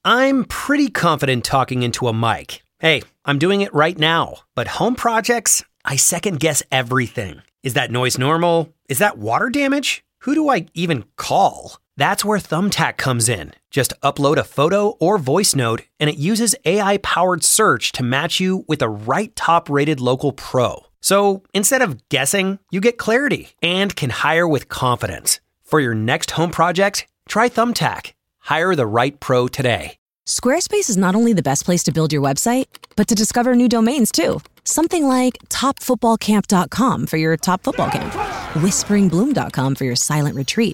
I'm pretty confident talking into a mic. Hey, I'm doing it right now. But home projects, I second guess everything. Is that noise normal? Is that water damage? Who do I even call? That's where Thumbtack comes in. Just upload a photo or voice note, and it uses AI-powered search to match you with the right top-rated local pro. So instead of guessing, you get clarity and can hire with confidence. For your next home project, try Thumbtack. Hire the right pro today. Squarespace is not only the best place to build your website, but to discover new domains too. Something like topfootballcamp.com for your top football camp, whisperingbloom.com for your silent retreat,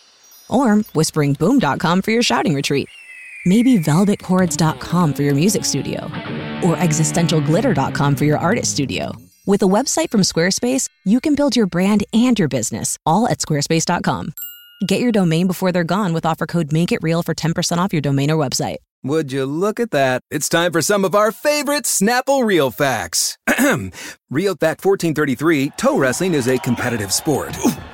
or whisperingboom.com for your shouting retreat. Maybe velvetchords.com for your music studio, or existentialglitter.com for your artist studio. With a website from Squarespace, you can build your brand and your business all at squarespace.com. Get your domain before they're gone with offer code MAKEITREAL for 10% off your domain or website. Would you look at that? It's time for some of our favorite Snapple Real Facts. Real Fact 1433, toe wrestling is a competitive sport.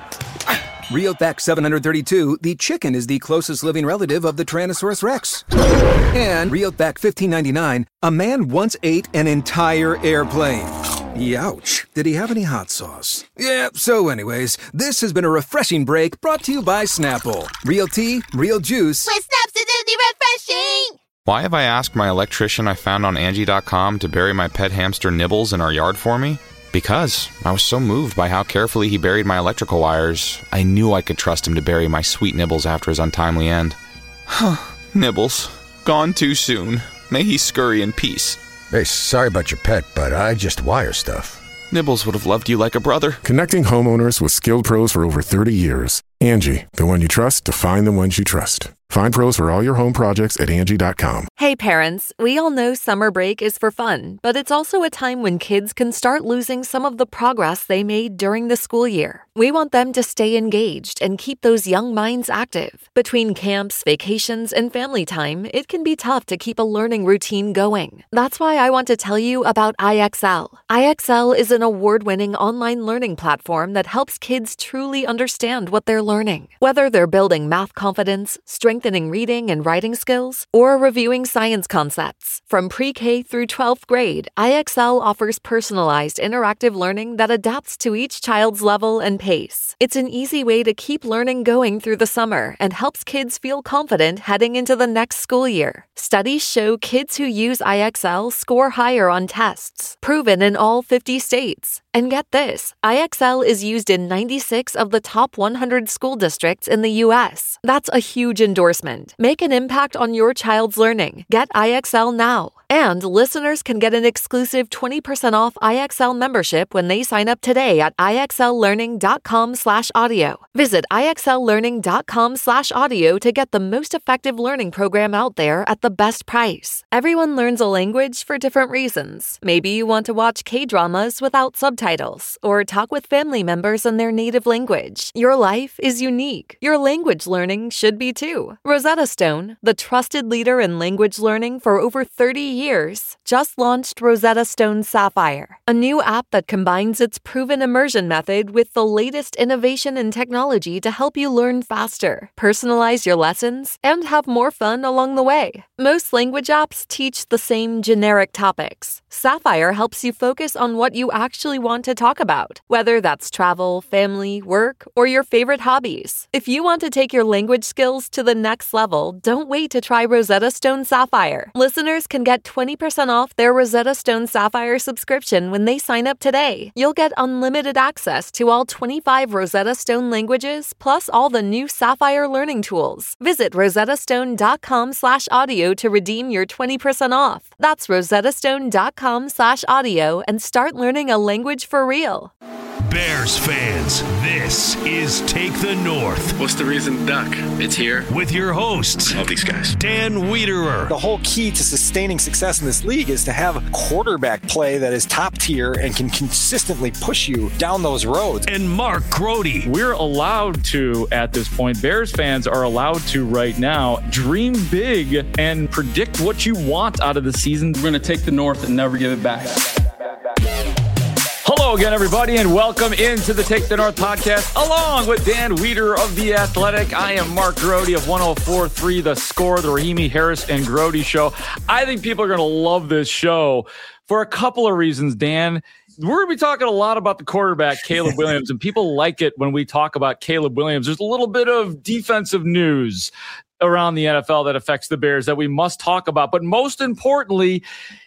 Real Fact 732, the chicken is the closest living relative of the Tyrannosaurus Rex. And Real Fact 1599, a man once ate an entire airplane. Youch. Did he have any hot sauce? Yeah, so anyways, this has been a refreshing break brought to you by Snapple. Real tea, real juice. With Snap's acidity refreshing! Why have I asked my electrician I found on Angie.com to bury my pet hamster Nibbles in our yard for me? Because I was so moved by how carefully he buried my electrical wires, I knew I could trust him to bury my sweet Nibbles after his untimely end. Nibbles, gone too soon. May he scurry in peace. Hey, sorry about your pet, but I just wire stuff. Nibbles would have loved you like a brother. Connecting homeowners with skilled pros for over 30 years. Angie, the one you trust to find the ones you trust. Find pros for all your home projects at Angie.com. Hey parents, we all know summer break is for fun, but it's also a time when kids can start losing some of the progress they made during the school year. We want them to stay engaged and keep those young minds active. Between camps, vacations, and family time, it can be tough to keep a learning routine going. That's why I want to tell you about IXL. IXL is an award-winning online learning platform that helps kids truly understand what they're learning. Whether they're building math confidence, strengthening reading and writing skills, or reviewing science concepts. From pre-K through 12th grade, IXL offers personalized interactive learning that adapts to each child's level and pace. It's an easy way to keep learning going through the summer and helps kids feel confident heading into the next school year. Studies show kids who use IXL score higher on tests, proven in all 50 states. And get this, IXL is used in 96 of the top 100 school districts in the U.S. That's a huge endorsement. Make an impact on your child's learning. Get IXL now. And listeners can get an exclusive 20% off IXL membership when they sign up today at IXLlearning.com/audio. Visit IXLlearning.com/audio to get the most effective learning program out there at the best price. Everyone learns a language for different reasons. Maybe you want to watch K-dramas without subtitles or talk with family members in their native language. Your life is unique. Your language learning should be too. Rosetta Stone, the trusted leader in language learning for over 30 years, just launched Rosetta Stone Sapphire, a new app that combines its proven immersion method with the latest innovation in technology to help you learn faster, personalize your lessons, and have more fun along the way. Most language apps teach the same generic topics. Sapphire helps you focus on what you actually want to talk about, whether that's travel, family, work, or your favorite hobbies. If you want to take your language skills to the next level, don't wait to try Rosetta Stone Sapphire. Listeners can get 20% off their Rosetta Stone Sapphire subscription when they sign up today. You'll get unlimited access to all 25 Rosetta Stone languages, plus all the new Sapphire learning tools. Visit rosettastone.com/audio to redeem your 20% off. That's rosettastone.com/audio and start learning a language for real. Bears fans, this is Take the North. What's the reason, Duck? It's here. With your hosts, all these guys. Dan Wiederer. The whole key to sustaining success in this league is to have quarterback play that is top tier and can consistently push you down those roads. And Mark Grody. We're allowed to, at this point, Bears fans are allowed to right now, dream big and predict what you want out of the season. We're going to take the North and never give it back. Hello Hello again, everybody, and welcome into the Take the North podcast, along with Dan Weeder of The Athletic. I am Mark Grody of 104.3 The Score, the Rahimi Harris and Grody Show. I think people are going to love this show for a couple of reasons, Dan. We're going to be talking a lot about the quarterback, Caleb Williams, and people like it when we talk about Caleb Williams. There's a little bit of defensive news around the NFL that affects the Bears that we must talk about. But most importantly,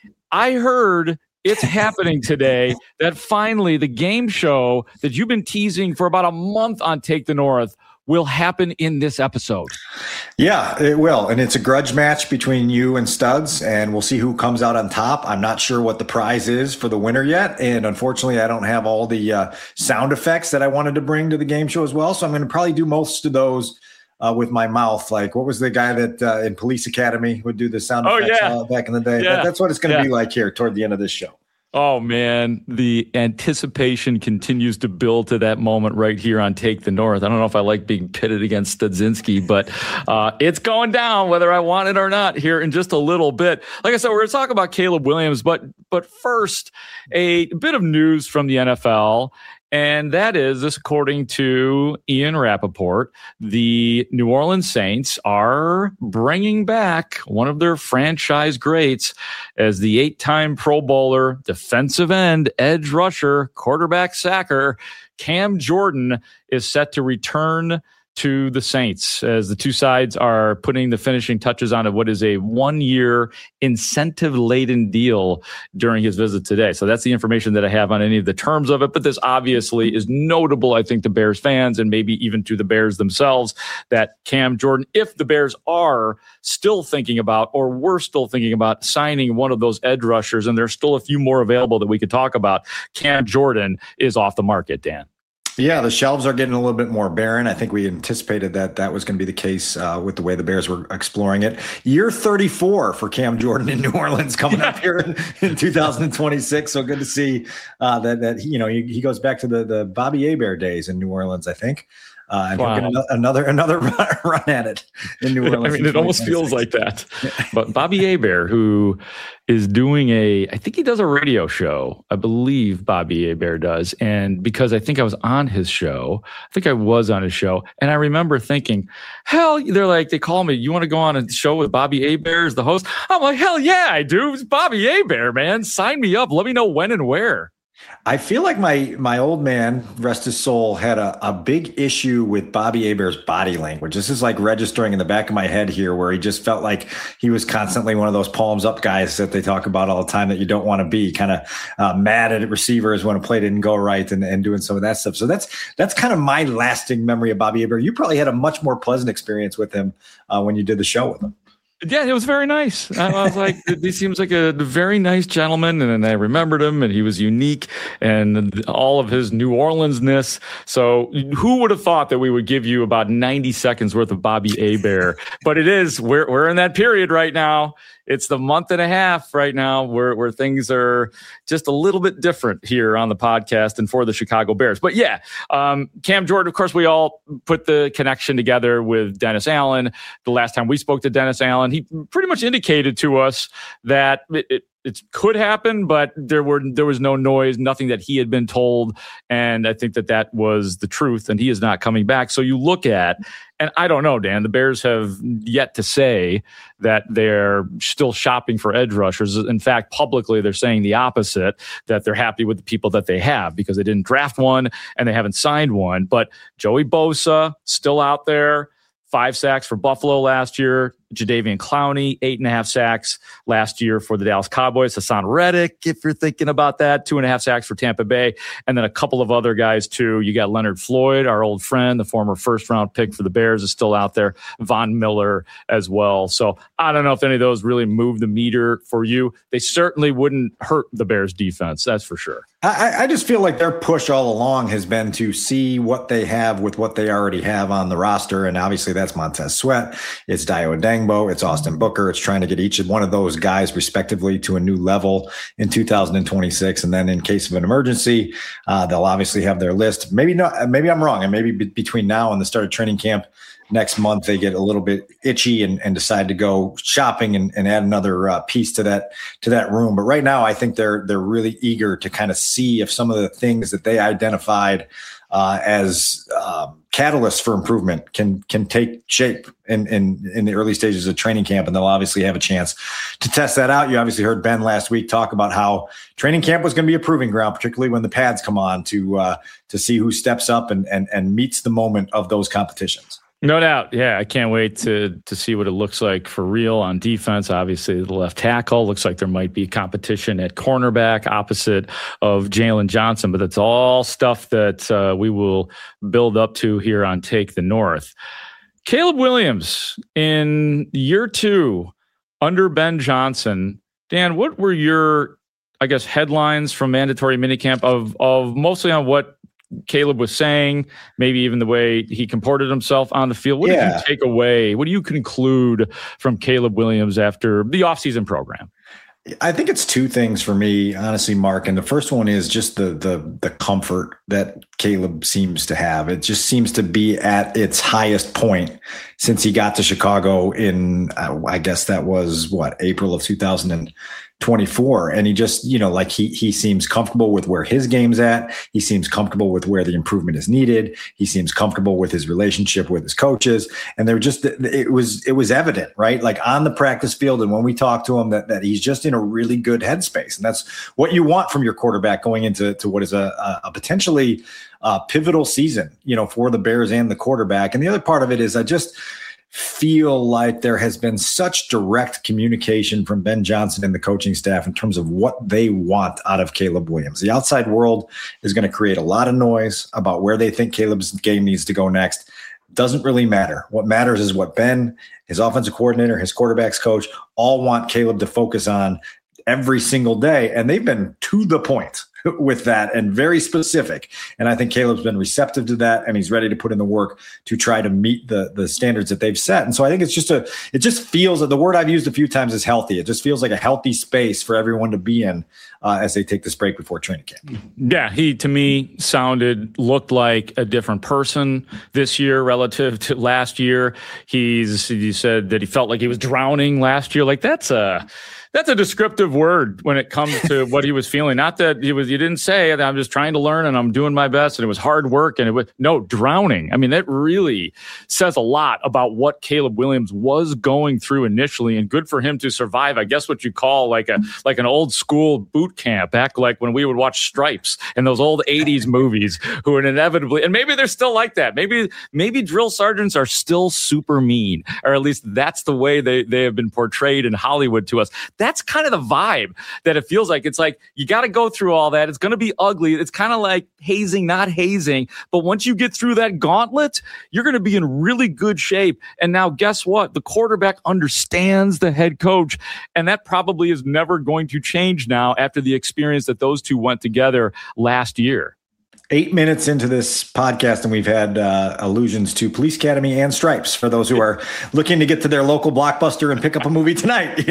I heard it's happening today that finally the game show that you've been teasing for about a month on Take the North will happen in this episode. Yeah, it will. And it's a grudge match between you and Studs, and we'll see who comes out on top. I'm not sure what the prize is for the winner yet. And unfortunately, I don't have all the sound effects that I wanted to bring to the game show as well. So I'm going to probably do most of those with my mouth. Like, what was the guy that in Police Academy would do the sound effects back in the day? Yeah. That's what it's going to be like here toward the end of this show. Oh, man, the anticipation continues to build to that moment right here on Take the North. I don't know if I like being pitted against Studzinski, but it's going down whether I want it or not here in just a little bit. Like I said, we're going to talk about Caleb Williams, but first, a bit of news from the NFL. And that is, according to Ian Rappaport, the New Orleans Saints are bringing back one of their franchise greats as the 8-time Pro Bowler, defensive end, edge rusher, quarterback sacker, Cam Jordan is set to return to the Saints as the two sides are putting the finishing touches on what is a 1-year incentive-laden deal during his visit today. So that's the information that I have on any of the terms of it. But this obviously is notable, I think, to Bears fans and maybe even to the Bears themselves, that Cam Jordan, if the Bears are still thinking about, or were still thinking about signing one of those edge rushers, and there's still a few more available that we could talk about, Cam Jordan is off the market, Dan. Yeah, the shelves are getting a little bit more barren. I think we anticipated that was going to be the case with the way the Bears were exploring it. Year 34 for Cam Jordan in New Orleans coming up here in 2026. So good to see that he goes back to the Bobby Hebert days in New Orleans, I think. And he'll get another run at it in New Orleans. I mean, it almost feels like that. But Bobby Hebert, who is doing I think he does a radio show. I believe Bobby Hebert does. And because I think I was on his show, and I remember thinking, hell, they call me, you want to go on a show with Bobby Hebert as the host? I'm like, hell yeah, I do. It's Bobby Hebert, man. Sign me up. Let me know when and where. I feel like my old man, rest his soul, had a big issue with Bobby Hebert's body language. This is like registering in the back of my head here, where he just felt like he was constantly one of those palms up guys that they talk about all the time that you don't want to be, kind of mad at receivers when a play didn't go right and doing some of that stuff. So that's kind of my lasting memory of Bobby Hebert. You probably had a much more pleasant experience with him when you did the show with him. Yeah, it was very nice. I was like, he seems like a very nice gentleman. And then I remembered him, and he was unique and all of his New Orleans-ness. So who would have thought that we would give you about 90 seconds worth of Bobby Hebert? But it is, we're in that period right now. It's the month and a half right now where things are just a little bit different here on the podcast and for the Chicago Bears. But yeah, Cam Jordan, of course, we all put the connection together with Dennis Allen. The last time we spoke to Dennis Allen, he pretty much indicated to us that it could happen, but there was no noise, nothing that he had been told. And I think that was the truth, and he is not coming back. So you look at, and I don't know, Dan, the Bears have yet to say that they're still shopping for edge rushers. In fact, publicly, they're saying the opposite, that they're happy with the people that they have because they didn't draft one and they haven't signed one. But Joey Bosa, still out there, 5 sacks for Buffalo last year. Jadeveon Clowney, 8.5 sacks last year for the Dallas Cowboys. Hassan Reddick, if you're thinking about that, 2.5 sacks for Tampa Bay. And then a couple of other guys, too. You got Leonard Floyd, our old friend, the former first-round pick for the Bears, is still out there. Von Miller as well. So I don't know if any of those really move the meter for you. They certainly wouldn't hurt the Bears' defense, that's for sure. I just feel like their push all along has been to see what they have with what they already have on the roster. And obviously that's Montez Sweat. It's Dayo Odeyingbo. It's Austin Booker. It's trying to get each one of those guys respectively to a new level in 2026. And then in case of an emergency, they'll obviously have their list. Maybe not. Maybe I'm wrong. And maybe between now and the start of training camp, next month they get a little bit itchy and decide to go shopping and add another piece to that room. But right now, I think they're really eager to kind of see if some of the things that they identified as catalysts for improvement can take shape in the early stages of training camp, and they'll obviously have a chance to test that out. You obviously heard Ben last week talk about how training camp was going to be a proving ground, particularly when the pads come on to see who steps up and meets the moment of those competitions. No doubt. Yeah, I can't wait to see what it looks like for real on defense. Obviously, the left tackle looks like there might be competition at cornerback opposite of Jalen Johnson, but that's all stuff that we will build up to here on Take the North. Caleb Williams in year 2 under Ben Johnson. Dan, what were your, I guess, headlines from mandatory minicamp of mostly on what Caleb was saying, maybe even the way he comported himself on the field? What did you take away? What do you conclude from Caleb Williams after the offseason program? I think it's 2 things for me, honestly, Mark. And the first one is just the comfort that Caleb seems to have. It just seems to be at its highest point since he got to Chicago in, I guess that was April of 2024. And he just, like he seems comfortable with where his game's at. He seems comfortable with where the improvement is needed. He seems comfortable with his relationship with his coaches. And it was evident, right? Like on the practice field. And when we talked to him that he's just in a really good headspace. And that's what you want from your quarterback going into what is a potentially pivotal season, for the Bears and the quarterback. And the other part of it is I just feel like there has been such direct communication from Ben Johnson and the coaching staff in terms of what they want out of Caleb Williams. The outside world is going to create a lot of noise about where they think Caleb's game needs to go next. Doesn't really matter. What matters is what Ben, his offensive coordinator, his quarterback's coach, all want Caleb to focus on every single day. And they've been to the point with that and very specific. And I think Caleb's been receptive to that, and he's ready to put in the work to try to meet the standards that they've set. And so I think it just feels, the word I've used a few times is healthy. It just feels like a healthy space for everyone to be in as they take this break before training camp. Yeah, he, to me, looked like a different person this year relative to last year. He said that he felt like he was drowning last year. Like that's a descriptive word when it comes to what he was feeling. Not that you didn't say I'm just trying to learn and I'm doing my best and it was hard work and it was drowning. I mean, that really says a lot about what Caleb Williams was going through initially, and good for him to survive, I guess what you call like an old school boot camp back like when we would watch Stripes and those old 80s movies who would inevitably, and maybe they're still like that. Maybe drill sergeants are still super mean, or at least that's the way they have been portrayed in Hollywood to us. That's kind of the vibe that it feels like. It's like you got to go through all that. It's going to be ugly. It's kind of like hazing, not hazing. But once you get through that gauntlet, you're going to be in really good shape. And now guess what? The quarterback understands the head coach. And that probably is never going to change now after the experience that those two went together last year. 8 minutes into this podcast, and we've had allusions to Police Academy and Stripes for those who are looking to get to their local Blockbuster and pick up a movie tonight.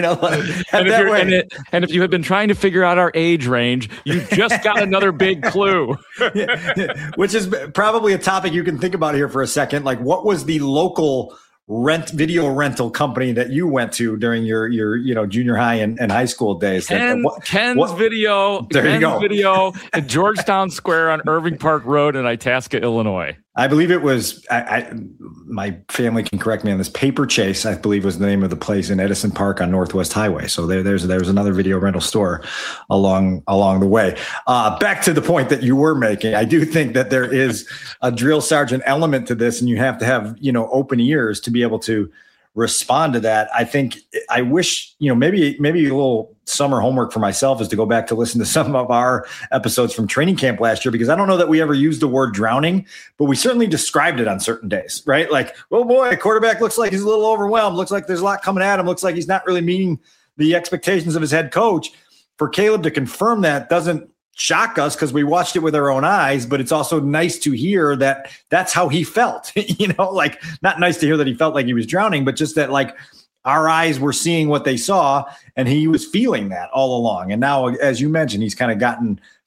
And if you had been trying to figure out our age range, you just got another big clue. Which is probably a topic you can think about here for a second. Like, what was the local video rental company that you went to during your junior high and high school days? Ken's Video. There you go. Video at Georgetown Square on Irving Park Road in Itasca, Illinois. I believe it was, my family can correct me on this, Paper Chase, I believe was the name of the place in Edison Park on Northwest Highway. So there's another video rental store along the way. Back to the point that you were making, I do think that there is a drill sergeant element to this, and you have to have, open ears to be able to respond to that. I wish, maybe a little summer homework for myself is to go back to listen to some of our episodes from training camp last year, because I don't know that we ever used the word drowning, but we certainly described it on certain days, right? Like, oh boy, quarterback looks like he's a little overwhelmed. Looks like there's a lot coming at him. Looks like he's not really meeting the expectations of his head coach. For Caleb to confirm that doesn't shock us because we watched it with our own eyes, but it's also nice to hear that that's how he felt, like not nice to hear that he felt like he was drowning, but just that like our eyes were seeing what they saw and he was feeling that all along. And now, as you mentioned, he's kind of gotten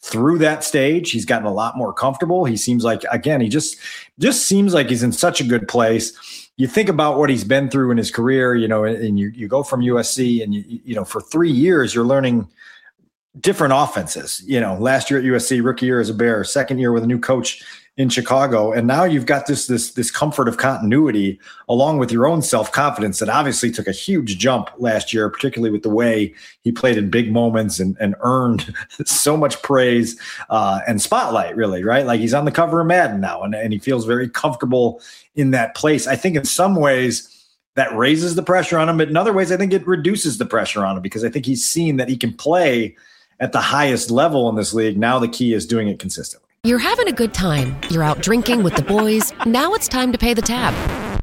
through that stage. He's gotten a lot more comfortable. He seems like, again, he just seems like he's in such a good place. You think about what he's been through in his career, and you go from USC and you know, for 3 years, you're learning different offenses. Last year at USC, rookie year as a Bear, second year with a new coach in Chicago. And now you've got this comfort of continuity along with your own self-confidence that obviously took a huge jump last year, particularly with the way he played in big moments and earned so much praise and spotlight, really, right? Like he's on the cover of Madden now and he feels very comfortable in that place. I think in some ways that raises the pressure on him, but in other ways, I think it reduces the pressure on him because I think he's seen that he can play at the highest level in this league. Now the key is doing it consistently. You're having a good time. You're out drinking with the boys. Now it's time to pay the tab.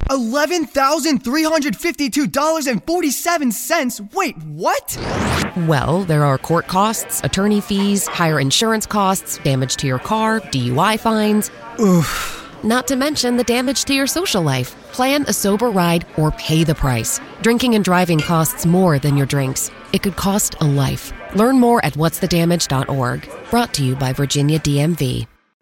$11,352.47. Wait, what? Well, there are court costs, attorney fees, higher insurance costs, damage to your car, DUI fines. Oof. Not to mention the damage to your social life. Plan a sober ride or pay the price. Drinking and driving costs more than your drinks. It could cost a life. Learn more at whatsthedamage.org. Brought to you by Virginia DMV.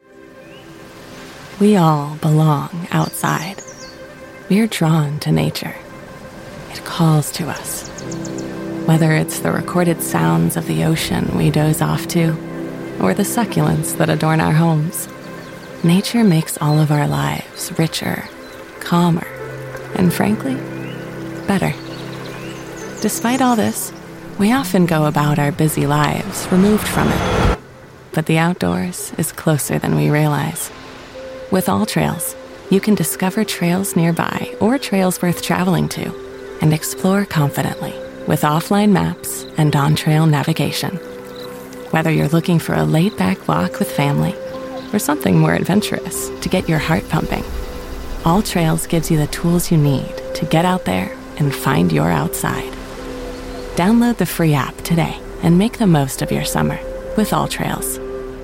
We all belong outside. We're drawn to nature. It calls to us. Whether it's the recorded sounds of the ocean we doze off to, or the succulents that adorn our homes, nature makes all of our lives richer, calmer, and frankly, better. Despite all this, we often go about our busy lives removed from it. But the outdoors is closer than we realize. With All Trails, you can discover trails nearby or trails worth traveling to and explore confidently with offline maps and on-trail navigation. Whether you're looking for a laid-back walk with family or something more adventurous to get your heart pumping, All Trails gives you the tools you need to get out there and find your outside. Download the free app today and make the most of your summer with All Trails.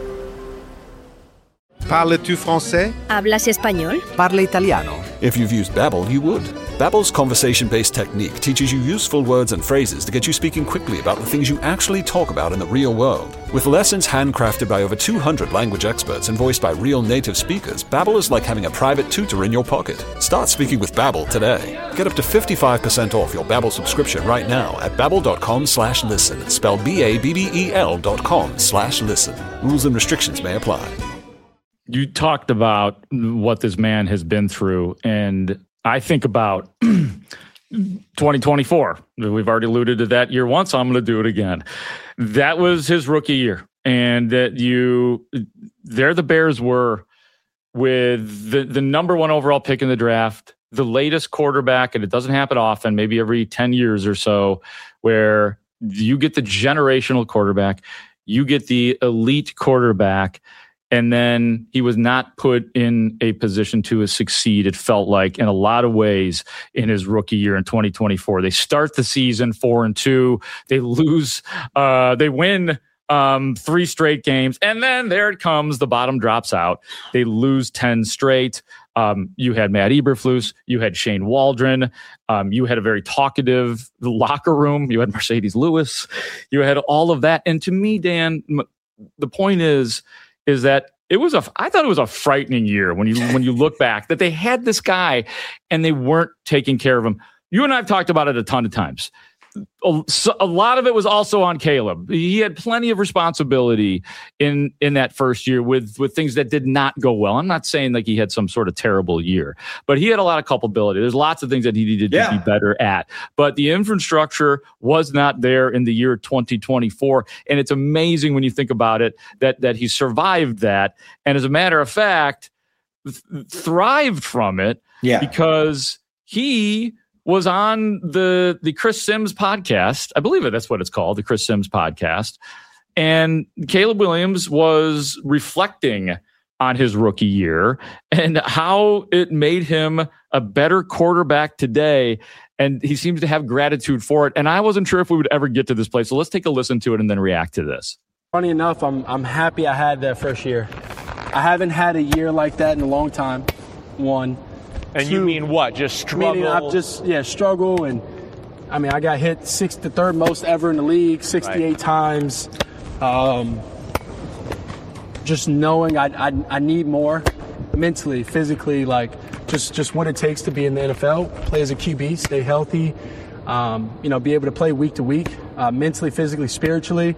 Parles-tu français? ¿Hablas español? Parla italiano. If you've used Babbel, you would. Babbel's conversation-based technique teaches you useful words and phrases to get you speaking quickly about the things you actually talk about in the real world. With lessons handcrafted by over 200 language experts and voiced by real native speakers, Babbel is like having a private tutor in your pocket. Start speaking with Babbel today. Get up to 55% off your Babbel subscription right now at babbel.com/listen. Spelled BABBEL.com/listen. Rules and restrictions may apply. You talked about what this man has been through, and I think about 2024. We've already alluded to that year once, so I'm going to do it again. That was his rookie year, and there the Bears were with the number one overall pick in the draft, the latest quarterback, and it doesn't happen often, maybe every 10 years or so, where you get the generational quarterback, you get the elite quarterback, and then he was not put in a position to succeed, it felt like, in a lot of ways in his rookie year in 2024. They start the season 4-2. They lose. They win 3 straight games. And then there it comes. The bottom drops out. They lose 10 straight. You had Matt Eberflus. You had Shane Waldron. You had a very talkative locker room. You had Mercedes Lewis. You had all of that. And to me, Dan, the point is that I thought it was a frightening year when you look back, that they had this guy and they weren't taking care of him. You and I have talked about it a ton of times. A lot of it was also on Caleb. He had plenty of responsibility in that first year with things that did not go well. I'm not saying like he had some sort of terrible year, but he had a lot of culpability. There's lots of things that he needed to be better at. But the infrastructure was not there in the year 2024. And it's amazing when you think about it that he survived that. And as a matter of fact, thrived from it because he was on the Chris Sims podcast. I believe that's what it's called, the Chris Sims podcast. And Caleb Williams was reflecting on his rookie year and how it made him a better quarterback today. And he seems to have gratitude for it. And I wasn't sure if we would ever get to this place. So let's take a listen to it and then react to this. Funny enough, I'm happy I had that first year. I haven't had a year like that in a long time. One. And you mean what? Just struggle? Meaning I've just, struggle. And, I mean, I got hit the third most ever in the league, 68 times. just knowing I need more mentally, physically, like just what it takes to be in the NFL, play as a QB, stay healthy, be able to play week to week, mentally, physically, spiritually.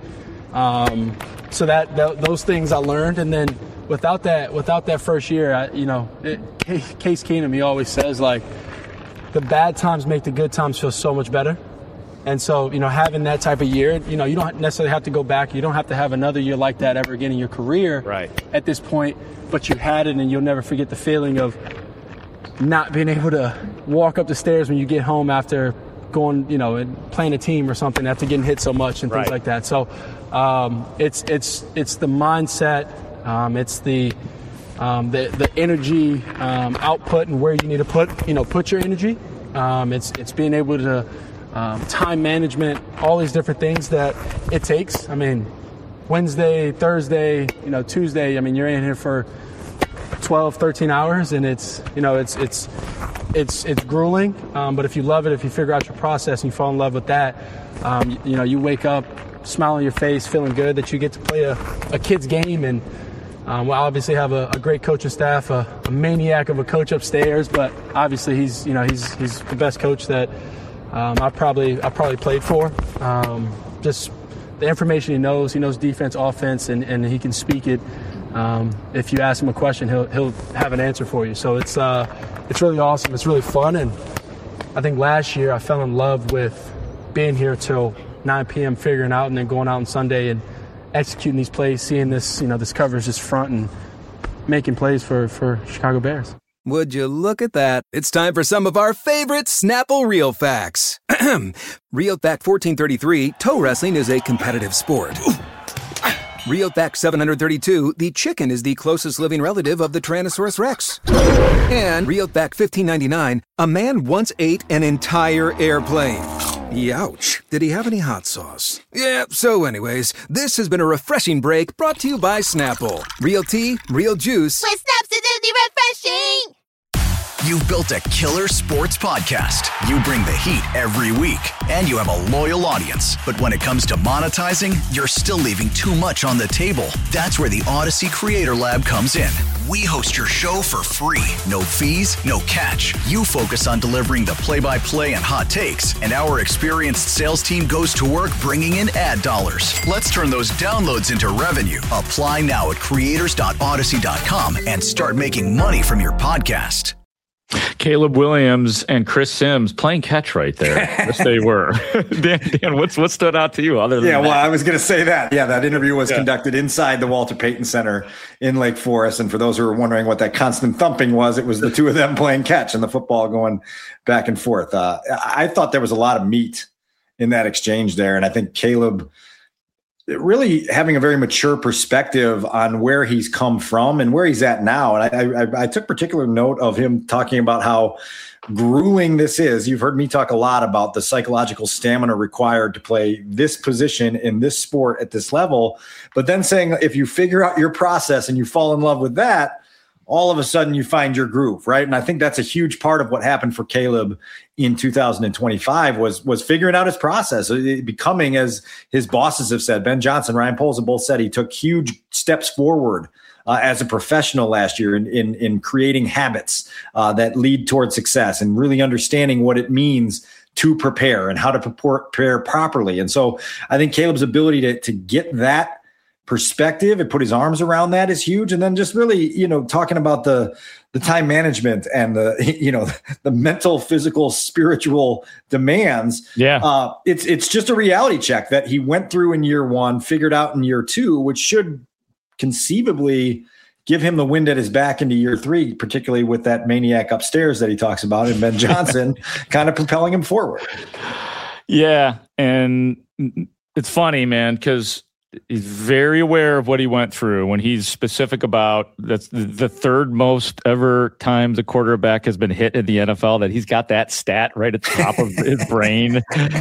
So that those things I learned, and then without that first year, Case Keenum, he always says, like, the bad times make the good times feel so much better. And so, having that type of year, you don't necessarily have to go back. You don't have to have another year like that ever again in your career at this point, but you had it, and you'll never forget the feeling of not being able to walk up the stairs when you get home after going, and playing a team or something after getting hit so much and things like that. So it's the mindset, it's the energy output and where you need to put your energy. It's being able to time management, all these different things that it takes. I mean, Wednesday, Thursday, Tuesday, you're in here for 12, 13 hours, and it's grueling. But if you love it, if you figure out your process and you fall in love with that, you wake up, smile on your face, feeling good that you get to play a kid's game. And we obviously have a great coaching staff, a maniac of a coach upstairs, but obviously he's the best coach that I probably played for. Just the information he knows defense, offense, and he can speak it. If you ask him a question, he'll have an answer for you. So it's really awesome. It's really fun, and I think last year I fell in love with being here till 9 p.m. figuring out, and then going out on Sunday and executing these plays, seeing this this coverage, this front, and making plays for Chicago Bears. Would you look at that? It's time for some of our favorite Snapple Real Facts. Real Fact 1433, toe wrestling is a competitive sport. Real Fact 732, the chicken is the closest living relative of the Tyrannosaurus Rex. And Real Fact 1599, a man once ate an entire airplane. Youch. Did he have any hot sauce? Yeah, so anyways, this has been a refreshing break brought to you by Snapple. Real tea, real juice. With Snap's acidity refreshing! You've built a killer sports podcast. You bring the heat every week, and you have a loyal audience. But when it comes to monetizing, you're still leaving too much on the table. That's where the Odyssey Creator Lab comes in. We host your show for free. No fees, no catch. You focus on delivering the play-by-play and hot takes, and our experienced sales team goes to work bringing in ad dollars. Let's turn those downloads into revenue. Apply now at creators.odyssey.com and start making money from your podcast. Caleb Williams and Chris Sims playing catch right there. Yes, they were. Dan, what stood out to you other than that? I was going to say that. Yeah, that interview was conducted inside the Walter Payton Center in Lake Forest. And for those who are wondering what that constant thumping was, it was the two of them playing catch and the football going back and forth. I thought there was a lot of meat in that exchange there. And I think Caleb really having a very mature perspective on where he's come from and where he's at now. And I took particular note of him talking about how grueling this is. You've heard me talk a lot about the psychological stamina required to play this position in this sport at this level, but then saying if you figure out your process and you fall in love with that, all of a sudden you find your groove, right? And I think that's a huge part of what happened for Caleb in 2025 was figuring out his process, becoming, as his bosses have said, Ben Johnson, Ryan Poles have both said he took huge steps forward as a professional last year in creating habits that lead toward success and really understanding what it means to prepare and how to prepare properly. And so I think Caleb's ability to get that perspective and put his arms around that is huge. And then just really, talking about the time management and the mental, physical, spiritual demands. Yeah. It's just a reality check that he went through in year one, figured out in year two, which should conceivably give him the wind at his back into year three, particularly with that maniac upstairs that he talks about and Ben Johnson kind of propelling him forward. Yeah. And it's funny, man, because he's very aware of what he went through when he's specific about that's the third most ever times a quarterback has been hit in the NFL, that he's got that stat right at the top of his brain.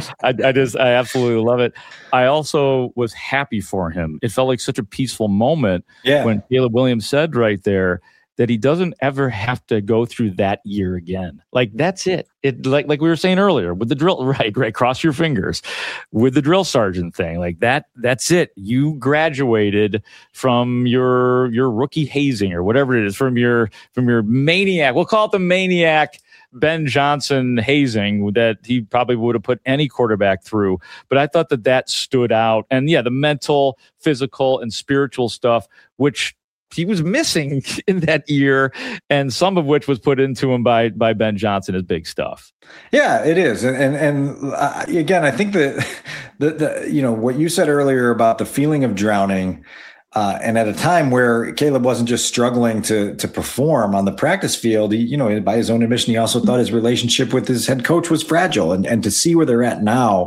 I absolutely love it. I also was happy for him. It felt like such a peaceful moment when Caleb Williams said right there, that he doesn't ever have to go through that year again. Like, that's it. It like we were saying earlier with the drill, right, cross your fingers with the drill sergeant thing. Like that's it. You graduated from your rookie hazing or whatever it is, from your maniac. We'll call it the maniac Ben Johnson hazing that he probably would have put any quarterback through. But I thought that stood out. And yeah, the mental, physical, and spiritual stuff, which he was missing in that year, and some of which was put into him by Ben Johnson, is big stuff. Yeah, it is. And again, I think that the what you said earlier about the feeling of drowning, and at a time where Caleb wasn't just struggling to perform on the practice field, he, by his own admission, he also thought his relationship with his head coach was fragile. And to see where they're at now,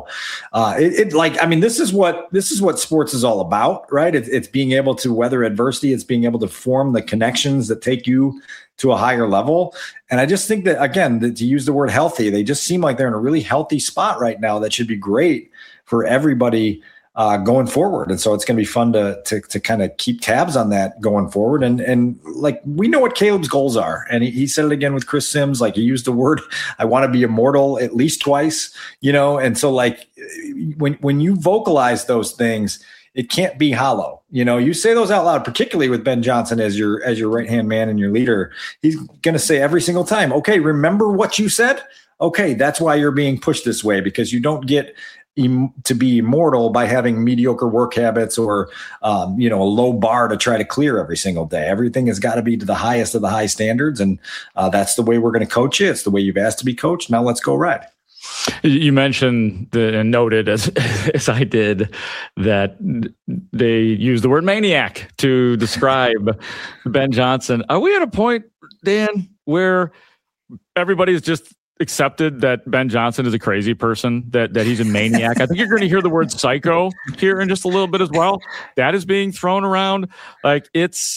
this is what sports is all about, right? It's being able to weather adversity. It's being able to form the connections that take you to a higher level. And I just think that, again, to use the word healthy, they just seem like they're in a really healthy spot right now that should be great for everybody going forward. And so it's going to be fun to kind of keep tabs on that going forward. And like, we know what Caleb's goals are. And he said it again with Chris Sims, like he used the word, I want to be immortal at least twice, And so like when you vocalize those things, it can't be hollow. You say those out loud, particularly with Ben Johnson as your right-hand man and your leader. He's going to say every single time, okay, remember what you said? Okay, that's why you're being pushed this way, because you don't get to be immortal by having mediocre work habits or, a low bar to try to clear every single day. Everything has got to be to the highest of the high standards. And that's the way we're going to coach you. It's the way you've asked to be coached. Now let's go Red. You mentioned and noted, as I did, that they use the word maniac to describe Ben Johnson. Are we at a point, Dan, where everybody's just accepted that Ben Johnson is a crazy person, that he's a maniac? I think you're going to hear the word psycho here in just a little bit as well. That is being thrown around. Like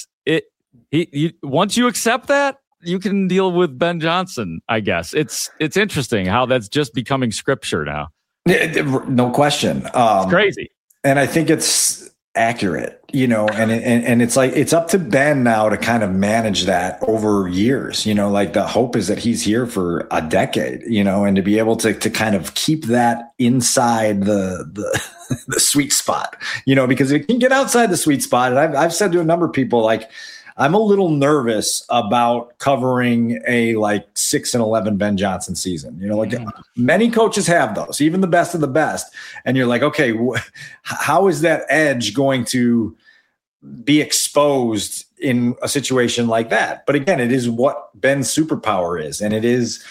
once you accept that, you can deal with Ben Johnson, I guess. It's interesting how that's just becoming scripture now. No question. It's crazy. And I think it's accurate, and it's like, it's up to Ben now to kind of manage that over years, like the hope is that he's here for a decade, and to be able to kind of keep that inside the sweet spot, because it can get outside the sweet spot. And I've said to a number of people, like, I'm a little nervous about covering a 6-11 Ben Johnson season. Many coaches have those, even the best of the best. And you're like, okay, how is that edge going to be exposed in a situation like that? But again, it is what Ben's superpower is. And it is,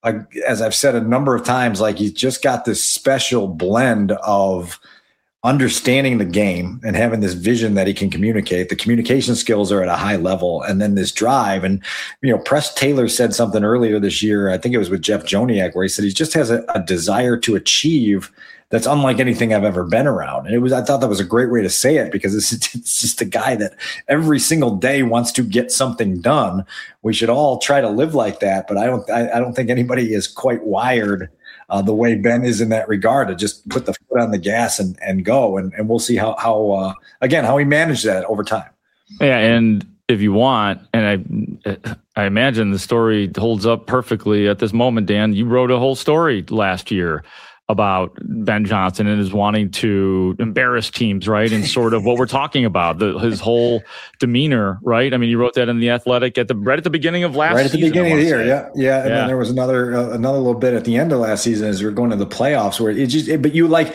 as I've said a number of times, like he's just got this special blend of understanding the game and having this vision that he can communicate. The communication skills are at a high level, and then this drive. And, Press Taylor said something earlier this year, I think it was with Jeff Joniak, where he said he just has a desire to achieve that's unlike anything I've ever been around. And I thought that was a great way to say it, because it's just a guy that every single day wants to get something done. We should all try to live like that. But I don't think anybody is quite wired the way Ben is in that regard, to just put the foot on the gas and go. And we'll see how he managed that over time. Yeah. And if you want, and I imagine the story holds up perfectly at this moment, Dan, you wrote a whole story last year about Ben Johnson and his wanting to embarrass teams, right? And sort of what we're talking about, his whole demeanor, right? I mean, you wrote that in The Athletic right at the beginning of last season. Right at the beginning of the year, yeah. And then there was another little bit at the end of last season as we were going to the playoffs, where but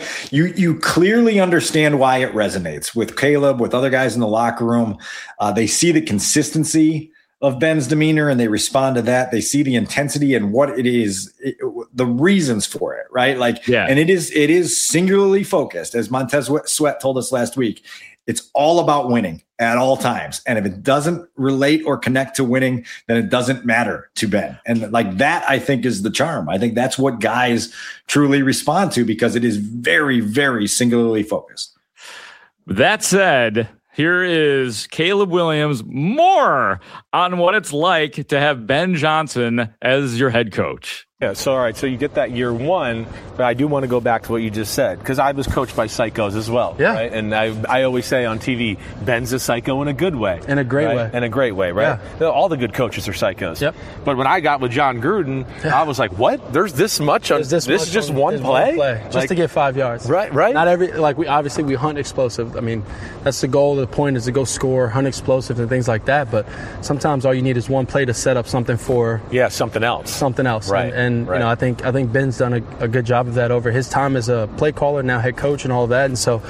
you clearly understand why it resonates with Caleb, with other guys in the locker room. They see the consistency of Ben's demeanor and they respond to that. They see the intensity and what it is, the reasons for it, right? And it is singularly focused, as Montez Sweat told us last week. It's all about winning at all times. And if it doesn't relate or connect to winning, then it doesn't matter to Ben. And that, I think, is the charm. I think that's what guys truly respond to, because it is very, very singularly focused. That said, here is Caleb Williams more on what it's like to have Ben Johnson as your head coach. Yeah, so all right, so you get that year one, but I do want to go back to what you just said, because I was coached by psychos as well. Yeah. Right? And I always say on TV, Ben's a psycho in a good way. In a great way. In a great way, right? Yeah. All the good coaches are psychos. Yep. But when I got with John Gruden, I was like, what? There's this much on this is just one play? Just to get 5 yards. Right. Not we hunt explosive. I mean, that's the goal. The point is to go score, hunt explosive and things like that. But sometimes all you need is one play to set up something for something else. Right. And you know, I think Ben's done a good job of that over his time as a play caller, now head coach and all of that. And so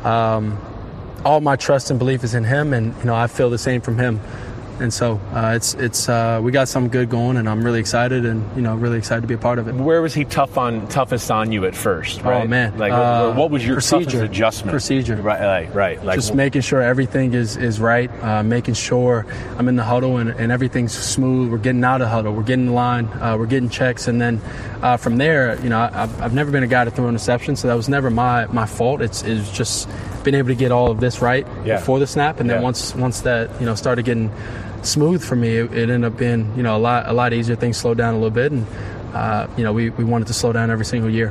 all my trust and belief is in him, and you know, I feel the same from him. And so we got something good going, and I'm really excited, and you know, really excited to be a part of it. Where was he toughest on you at first? Right? Oh man, like what was your toughest adjustment? Procedure, right. Like just making sure everything is right, making sure I'm in the huddle and everything's smooth. We're getting out of the huddle, we're getting in line, we're getting checks, and then from there, you know, I've never been a guy to throw interceptions, so that was never my fault. It's just being able to get all of this right before the snap, and then once that, you know, started getting smooth for me, it ended up being, you know, a lot easier. Things slowed down a little bit, and you know, we wanted to slow down every single year.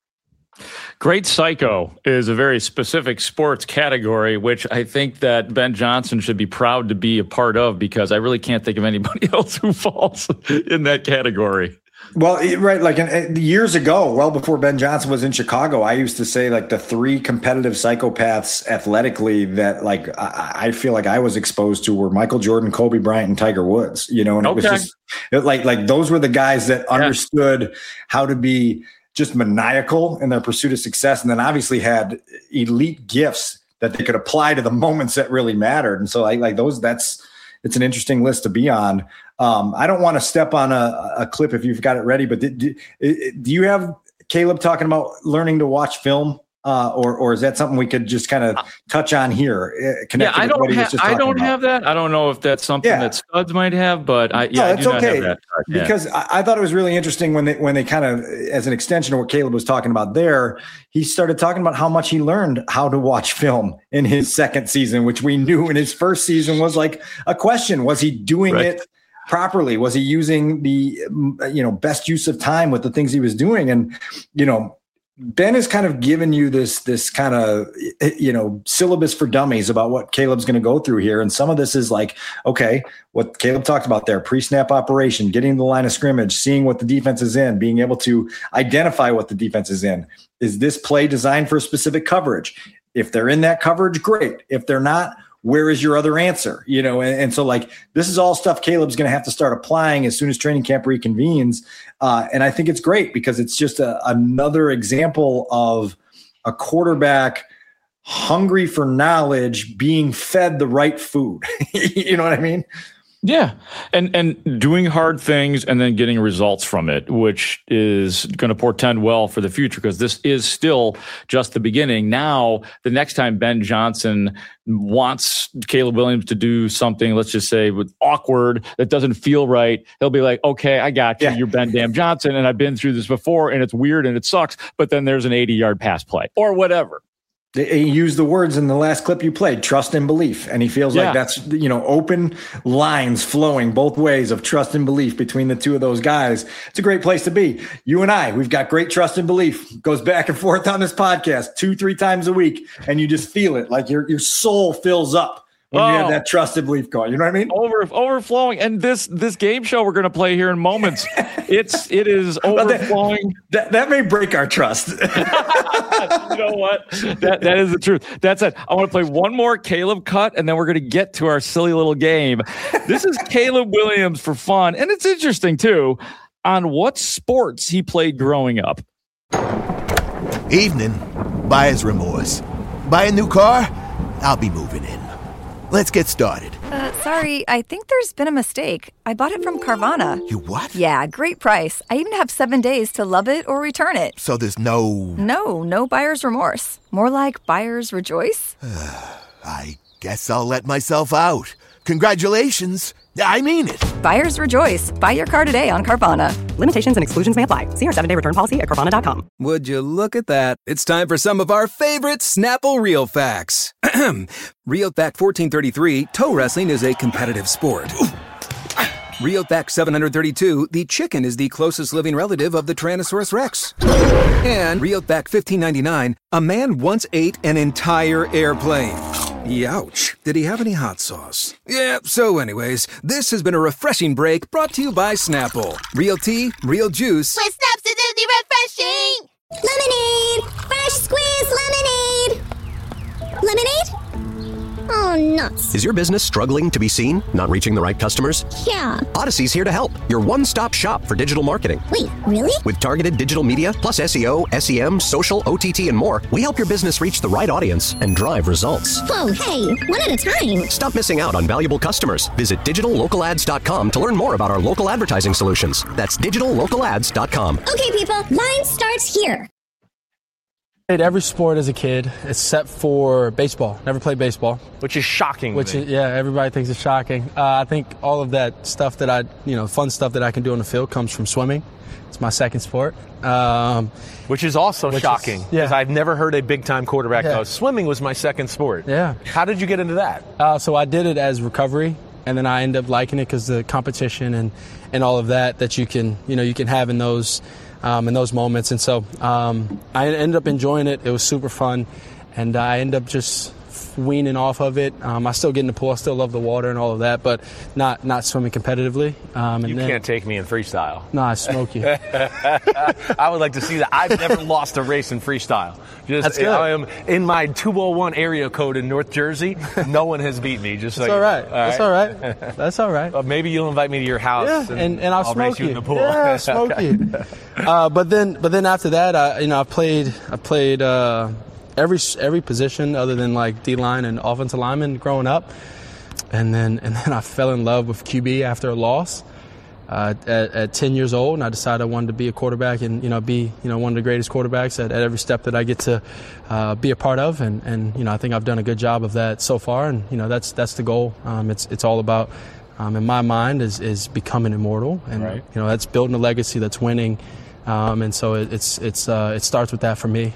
Great psycho is a very specific sports category, which I think that Ben Johnson should be proud to be a part of, because I really can't think of anybody else who falls in that category. Well, right, like years ago, well before Ben Johnson was in Chicago, I used to say like the three competitive psychopaths athletically that like I feel like I was exposed to were Michael Jordan, Kobe Bryant, and Tiger Woods. You know, and it was just like those were the guys that understood how to be just maniacal in their pursuit of success, and then obviously had elite gifts that they could apply to the moments that really mattered. And so like those, it's an interesting list to be on. I don't want to step on a clip if you've got it ready, but do you have Caleb talking about learning to watch film, or is that something we could just kind of touch on here? I don't have that. I don't know if that's something that Studs might have, but I do not have that. Because I thought it was really interesting when they kind of, as an extension of what Caleb was talking about there, he started talking about how much he learned how to watch film in his second season, which we knew in his first season was like a question. Was he doing it properly? Was he using the, you know, best use of time with the things he was doing? And, you know, Ben has kind of given you this kind of, you know, syllabus for dummies about what Caleb's going to go through here. And some of this is like, okay, what Caleb talked about there, pre-snap operation, getting to the line of scrimmage, seeing what the defense is in, being able to identify what the defense is in. Is this play designed for a specific coverage? If they're in that coverage, great. If they're not, where is your other answer? You know, and so like this is all stuff Caleb's going to have to start applying as soon as training camp reconvenes. And I think it's great because it's just another example of a quarterback hungry for knowledge being fed the right food. You know what I mean? Yeah. And doing hard things and then getting results from it, which is going to portend well for the future, because this is still just the beginning. Now, the next time Ben Johnson wants Caleb Williams to do something, let's just say with awkward, that doesn't feel right, he'll be like, okay, I got you. You're Ben Damn Johnson, and I've been through this before, and it's weird and it sucks, but then there's an 80-yard pass play or whatever. He used the words in the last clip you played, trust and belief. And he feels like that's, you know, open lines flowing both ways of trust and belief between the two of those guys. It's a great place to be. You and I, we've got great trust and belief. Goes back and forth on this podcast 2-3 times a week. And you just feel it like your soul fills up when you have that trust and belief going. You know what I mean? Overflowing. And this game show we're going to play here in moments, it is overflowing. That may break our trust. You know what? That is the truth. That's it. I want to play one more Caleb cut, and then we're going to get to our silly little game. This is Caleb Williams for fun, and it's interesting, too, on what sports he played growing up. Evening. Buyer's remorse. Buy a new car? I'll be moving in. Let's get started. Sorry, I think there's been a mistake. I bought it from Carvana. You what? Yeah, great price. I even have 7 days to love it or return it. So there's no... No buyer's remorse. More like buyer's rejoice. I guess I'll let myself out. Congratulations. I mean it. Buyer's rejoice. Buy your car today on Carvana. Limitations and exclusions may apply. See our 7-day return policy at Carvana.com. Would you look at that? It's time for some of our favorite Snapple Real Facts. Real Fact 1433, toe wrestling is a competitive sport. RealFact 732, the chicken is the closest living relative of the Tyrannosaurus Rex. And RealFact 1599, a man once ate an entire airplane. Youch. Did he have any hot sauce? Yeah, so anyways, this has been a refreshing break brought to you by Snapple. Real tea, real juice. With Snap's acidity refreshing! Lemonade! Fresh squeezed lemonade! Lemonade? Oh, nuts. Is your business struggling to be seen? Not reaching the right customers? Yeah. Odyssey's here to help. Your one-stop shop for digital marketing. Wait, really? With targeted digital media, plus SEO, SEM, social, OTT, and more, we help your business reach the right audience and drive results. Whoa, hey, one at a time. Stop missing out on valuable customers. Visit digitallocalads.com to learn more about our local advertising solutions. That's digitallocalads.com. Okay, people, line starts here. Played every sport as a kid except for baseball. Never played baseball. Which is shocking. Everybody thinks it's shocking. I think all of that stuff that fun stuff that I can do on the field comes from swimming. It's my second sport. Which is also shocking. Because I've never heard a big-time quarterback go, swimming was my second sport. Yeah. How did you get into that? So I did it as recovery, and then I ended up liking it because the competition and all of that you can have in those moments. And so I ended up enjoying it. It was super fun. And I ended up just weaning off of it. I still get in the pool. I still love the water and all of that, but not swimming competitively. You can't take me in freestyle. No, I smoke you. I would like to see that. I've never lost a race in freestyle. That's good. I am in my 201 area code in North Jersey. No one has beat me. Just That's all right. That's all right. That's all right. Maybe you'll invite me to your house. Yeah, and I'll smoke race you in the pool. Yeah, I'll smoke you. But then after that, I played every position other than like D-line and offensive lineman growing up, and then I fell in love with QB after a loss at 10 years old, and I decided I wanted to be a quarterback and be one of the greatest quarterbacks at every step that I get to be a part of, and I think I've done a good job of that so far, and that's the goal. It's all about in my mind is becoming immortal, and that's building a legacy that's winning, and so it starts with that for me.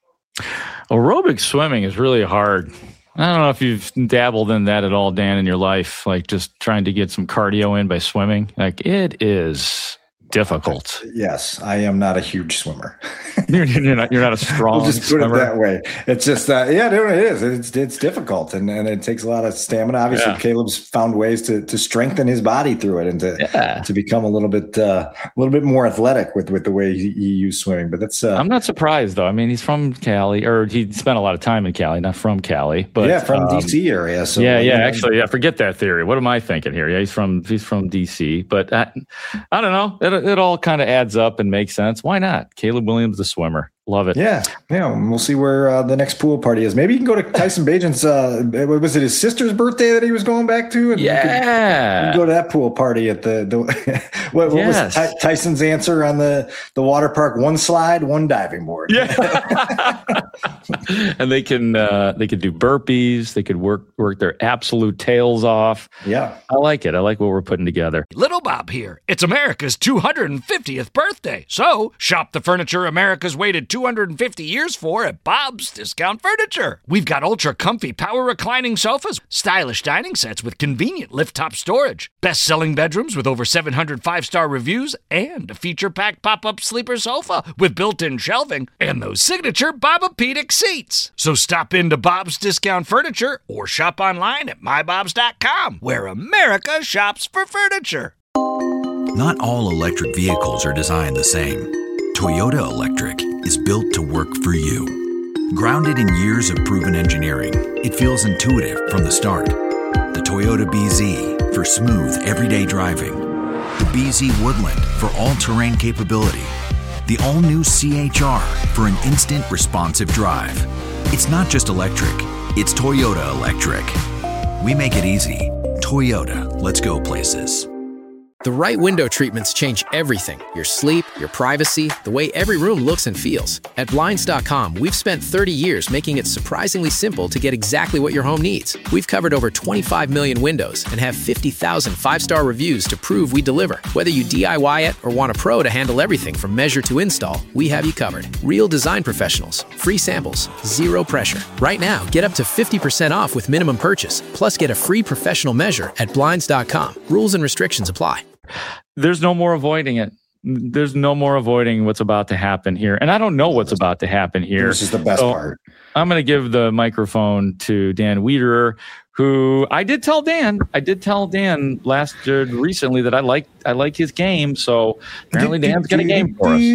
Aerobic swimming is really hard. I don't know if you've dabbled in that at all, Dan, in your life, like just trying to get some cardio in by swimming. Like, it is difficult. Yes, I am not a huge swimmer. You're not a strong we'll just put swimmer. it that way. It's just it is. It's difficult, and it takes a lot of stamina. Obviously, Caleb's found ways to strengthen his body through it and to become a little bit more athletic with the way he used swimming. But that's I'm not surprised though. I mean, he's from Cali, or he spent a lot of time in Cali, not from Cali, but from DC area. So actually, forget that theory. What am I thinking here? Yeah, he's from DC, but I don't know. It all kind of adds up and makes sense. Why not? Caleb Williams, the swimmer. Love it. Yeah. We'll see where the next pool party is. Maybe you can go to Tyson Bagent's. Was it his sister's birthday that he was going back to? And you can go to that pool party at the what was Tyson's answer on the water park? One slide, one diving board. Yeah. And they could do burpees. They could work their absolute tails off. Yeah. I like it. I like what we're putting together. Little Bob here. It's America's 250th birthday. So shop the furniture America's waited 250 years for at Bob's Discount Furniture. We've got ultra comfy power reclining sofas, stylish dining sets with convenient lift top storage, best-selling bedrooms with over 700 5-star reviews, and a feature-packed pop-up sleeper sofa with built-in shelving, and those signature Bobapedic seats. So stop into Bob's Discount Furniture or shop online at mybobs.com, where America shops for furniture. Not all electric vehicles are designed the same. Toyota Electric is built to work for you. Grounded in years of proven engineering, it feels intuitive from the start. The Toyota BZ for smooth, everyday driving. The BZ Woodland for all-terrain capability. The all-new CHR for an instant responsive drive. It's not just electric, it's Toyota Electric. We make it easy. Toyota, let's go places. The right window treatments change everything. Your sleep, your privacy, the way every room looks and feels. At Blinds.com, we've spent 30 years making it surprisingly simple to get exactly what your home needs. We've covered over 25 million windows and have 50,000 five-star reviews to prove we deliver. Whether you DIY it or want a pro to handle everything from measure to install, we have you covered. Real design professionals, free samples, zero pressure. Right now, get up to 50% off with minimum purchase, plus get a free professional measure at Blinds.com. Rules and restrictions apply. There's no more avoiding it. There's no more avoiding what's about to happen here. And I don't know what's about to happen here. This is the best part. I'm going to give the microphone to Dan Wiederer, who I did tell Dan recently that I like his game. So apparently Dan's got a game for us.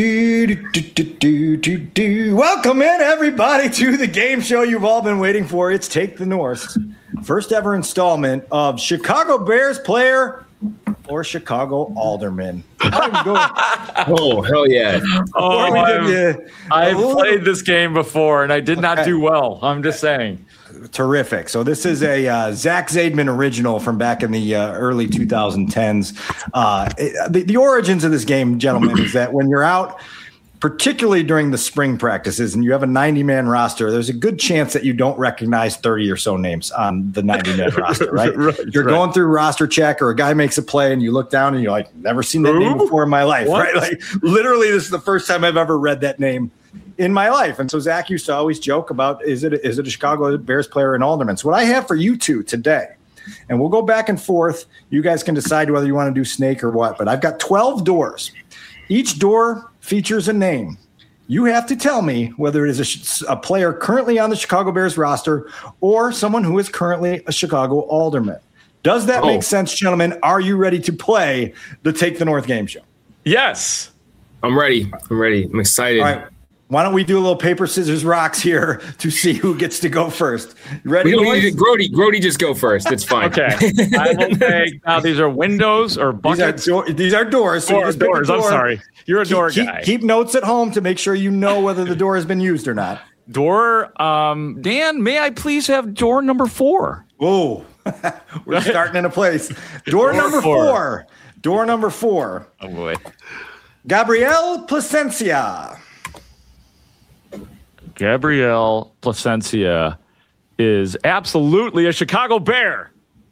Welcome in, everybody, to the game show you've all been waiting for. It's Take the North. First ever installment of Chicago Bears player or Chicago Alderman. Oh, hell yeah. I've played this game before, and I did not do well. I'm just saying. Terrific. So this is a Zach Zaidman original from back in the early 2010s. The origins of this game, gentlemen, is that when you're out, particularly during the spring practices, and you have a 90-man roster, there's a good chance that you don't recognize 30 or so names on the 90-man roster, right? You're going through roster check, or a guy makes a play, and you look down, and you're like, never seen that name before in my life, right? Like, literally, this is the first time I've ever read that name in my life. And so Zach used to always joke about, is it a Chicago Bears player and Alderman? So what I have for you two today, and we'll go back and forth. You guys can decide whether you want to do snake or what, but I've got 12 doors. Each door features a name. You have to tell me whether it is a player currently on the Chicago Bears roster or someone who is currently a Chicago Alderman. Does that make sense, gentlemen? Are you ready to play the Take the North game show? Yes. I'm ready. I'm excited. All right. Why don't we do a little paper, scissors, rocks here to see who gets to go first? You ready? We don't need Grody just go first. It's fine. Okay. I will take, now these are windows or buckets? These are doors. So doors. I'm sorry. You're a door guy. Keep notes at home to make sure you know whether the door has been used or not. Door. Dan, may I please have door number 4? Whoa. We're starting in a place. Door number 4. Door number 4. Oh, boy. Gabriel Placencia. Gabriel Placencia is absolutely a Chicago Bear.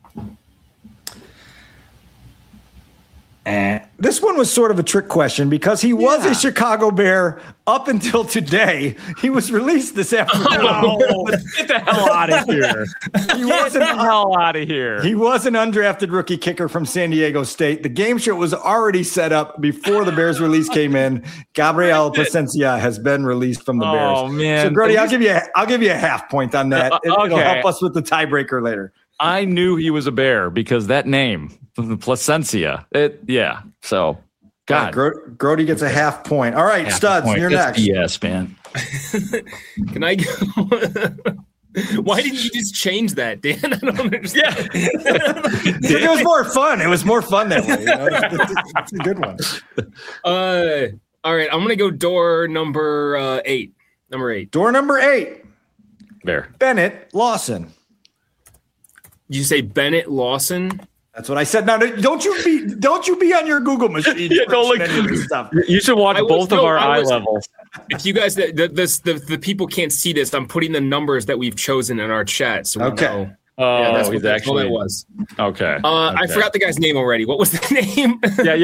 This one was sort of a trick question because he was a Chicago Bear up until today. He was released this afternoon. Get the hell out of here. He was an undrafted rookie kicker from San Diego State. The game show was already set up before the Bears release came in. Gabriel Placencia has been released from the Bears. Oh, man. So, Grody, I'll give you a half point on that. It'll help us with the tiebreaker later. I knew he was a Bear because that name, Placencia. So, God. Grody gets a half point. All right, Studs, you're next. Yes, man. Can I go? Why didn't you just change that, Dan? I don't understand. It was more fun. It was more fun that way. It's a good one. All right, I'm going to go door number 8. Number 8. Door number 8. Bear. Bennett Lawson. You say Bennett Lawson? That's what I said. Now, don't you be on your Google machine. Don't look. You should watch both of our eye levels. If you guys, the people can't see this, I'm putting the numbers that we've chosen in our chat. So we know. Oh, that's what that was. Okay. I forgot the guy's name already. What was the name?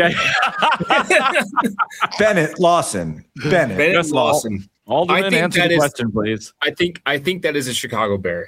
Bennett Lawson. Bennett Lawson. Alderman, answer the question, please. I think that is a Chicago Bear.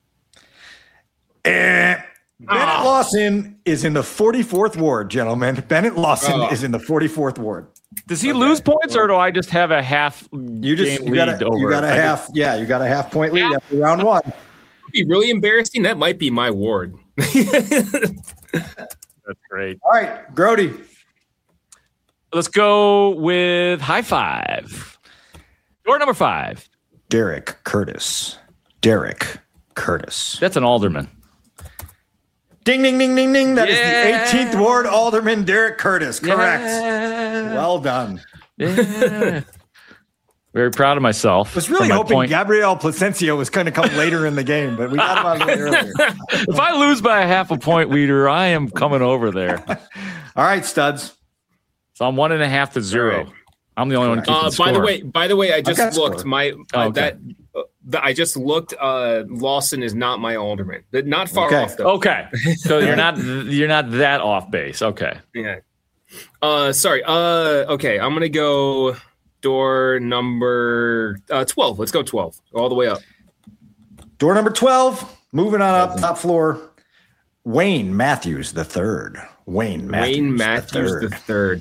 Bennett Lawson is in the 44th ward, gentlemen. Bennett Lawson is in the 44th ward. Does he lose points, or do I just have a half? You got a half point lead after round 1. It'd be really embarrassing. That might be my ward. That's great. All right, Grody. Let's go with high five. Door number 5. Derek Curtis. That's an Alderman. Ding, ding, ding, ding, ding. That is the 18th Ward Alderman, Derek Curtis. Correct. Well done. Yeah. Very proud of myself. I was really hoping Gabriel Placencia was going to come later in the game, but we got him on a little earlier. If I lose by a half a point, Weeder, I am coming over there. All right, Studs. So I'm 1.5 to 0. Right. I'm the only one keeping score. By the way, I just looked. Okay. I just looked. Lawson is not my alderman. Not far off though. Okay, so you're not that off base. Okay. Yeah. Sorry. Okay, I'm gonna go door number 12. Let's go 12 all the way up. Door number 12. Moving on up, top floor. Wayne Matthews III. Wayne Matthews III.